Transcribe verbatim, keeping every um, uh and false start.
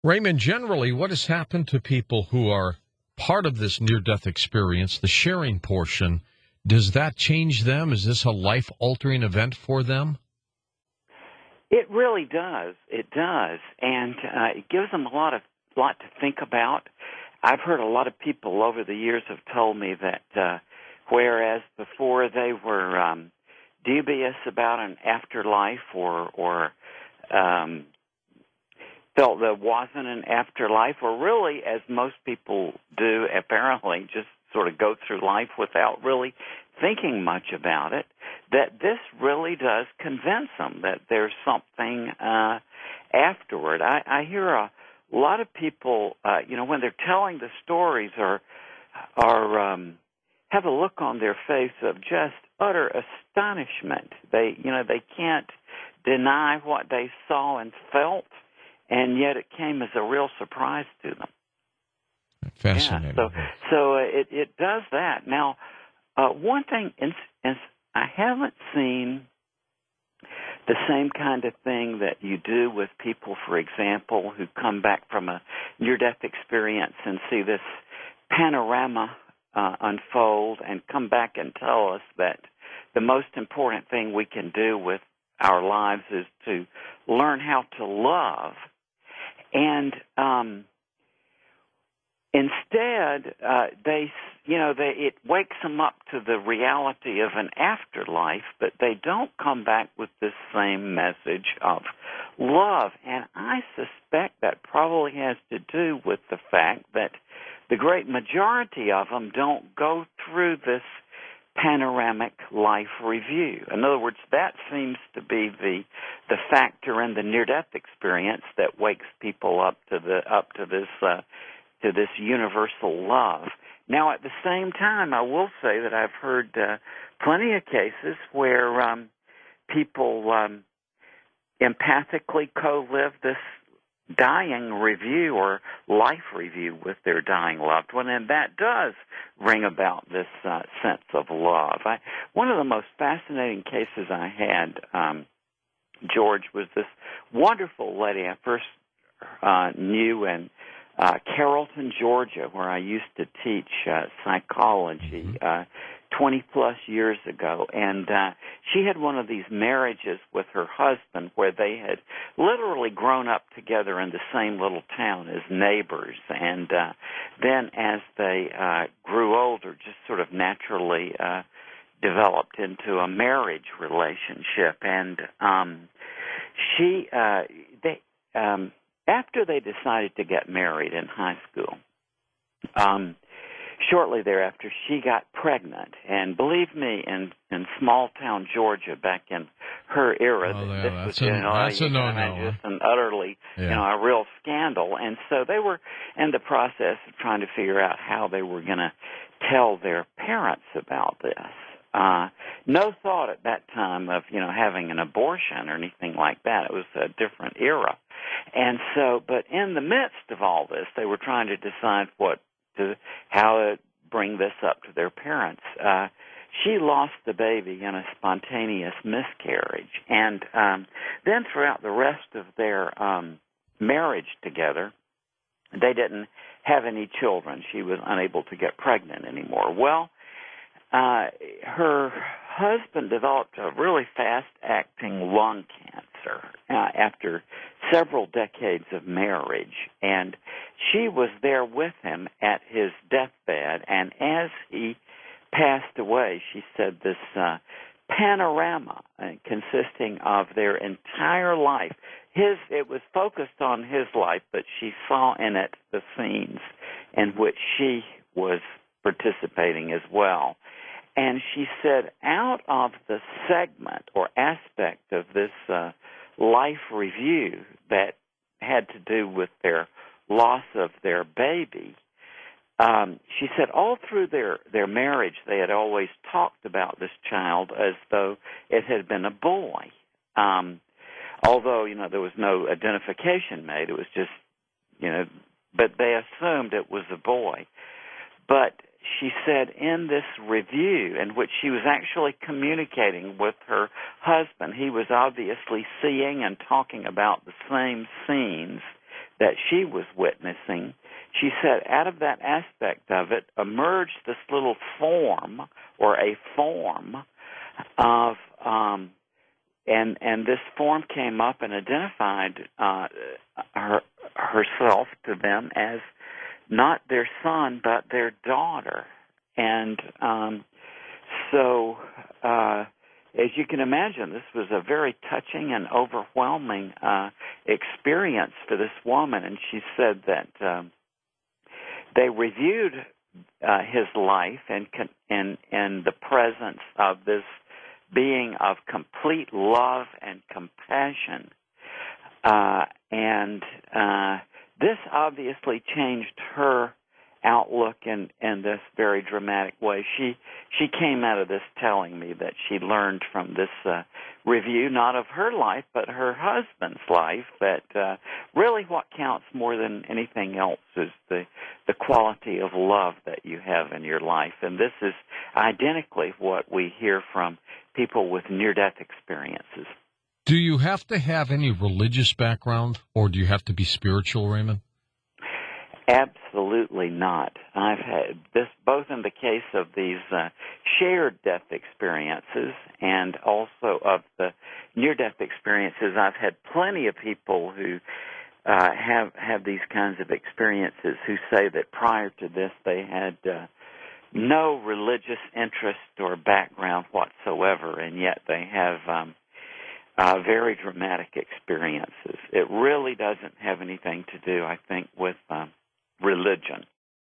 Raymond, generally, what has happened to people who are part of this near-death experience, the sharing portion, does that change them? Is this a life-altering event for them? It really does. It does, and uh, it gives them a lot of lot to think about. I've heard a lot of people over the years have told me that uh, whereas before they were um, dubious about an afterlife or or um, felt there wasn't an afterlife, or really, as most people do, apparently, just sort of go through life without really thinking much about it, that this really does convince them that there's something uh, afterward. I, I hear a lot of people, uh, you know, when they're telling the stories, or are um, have a look on their face of just utter astonishment. They, you know, they can't deny what they saw and felt, and yet it came as a real surprise to them. Fascinating. Yeah, so so uh, it it does that. Now, uh, one thing, is, is I haven't seen the same kind of thing that you do with people, for example, who come back from a near-death experience and see this panorama uh, unfold and come back and tell us that the most important thing we can do with our lives is to learn how to love. And um, instead, uh, they, you know, they, it wakes them up to the reality of an afterlife, but they don't come back with this same message of love. And I suspect that probably has to do with the fact that the great majority of them don't go through this panoramic life review. In other words, that seems to be the the factor in the near-death experience that wakes people up to the up to this uh, to this universal love. Now, at the same time, I will say that I've heard uh, plenty of cases where um, people um, empathically co-live this dying review or life review with their dying loved one, and that does bring about this uh, sense of love. I, one of the most fascinating cases I had, um, George, was this wonderful lady I first uh, knew in uh, Carrollton, Georgia, where I used to teach uh, psychology uh, twenty-plus years ago. And uh, she had one of these marriages with her husband where they had literally grown up together in the same little town as neighbors. And uh, then as they uh, grew older, just sort of naturally uh, developed into a marriage relationship. And um, she, uh, they, um, after they decided to get married in high school, um, shortly thereafter, she got pregnant, and believe me, in in small town Georgia back in her era, oh, yeah, this that's was a, you know, that's you a know, no-no. just an utterly Yeah. you know a real scandal. And so they were in the process of trying to figure out how they were going to tell their parents about this. Uh, no thought at that time of you know having an abortion or anything like that. It was a different era, and so but in the midst of all this, they were trying to decide what to how to bring this up to their parents. Uh, she lost the baby in a spontaneous miscarriage, and um, then throughout the rest of their um, marriage together, they didn't have any children. She was unable to get pregnant anymore. Well, uh, her husband developed a really fast-acting lung cancer uh, after several decades of marriage, and she was there with him at his deathbed, and as he passed away, she said this uh, panorama uh, consisting of their entire life, his it was focused on his life, but she saw in it the scenes in which she was participating as well. And she said, out of the segment or aspect of this uh, life review that had to do with their loss of their baby, um, she said all through their, their marriage they had always talked about this child as though it had been a boy. Um, although, you know, there was no identification made. It was just, you know, but they assumed it was a boy. But she said in this review, in which she was actually communicating with her husband, he was obviously seeing and talking about the same scenes that she was witnessing, she said out of that aspect of it emerged this little form or a form of, um, and and this form came up and identified uh, her herself to them as not their son but their daughter, and um, so. Uh, As you can imagine, this was a very touching and overwhelming uh, experience for this woman, and she said that um, they reviewed uh, his life and in in the presence of this being of complete love and compassion, uh, and uh, this obviously changed her outlook in, in this very dramatic way. She she came out of this telling me that she learned from this uh, review, not of her life, but her husband's life, that uh, really what counts more than anything else is the, the quality of love that you have in your life. And this is identically what we hear from people with near-death experiences. Do you have to have any religious background, or do you have to be spiritual, Raymond? Absolutely not. I've had this both in the case of these uh, shared death experiences and also of the near-death experiences. I've had plenty of people who uh, have have these kinds of experiences who say that prior to this they had uh, no religious interest or background whatsoever, and yet they have um, uh, very dramatic experiences. It really doesn't have anything to do, I think, with um, religion.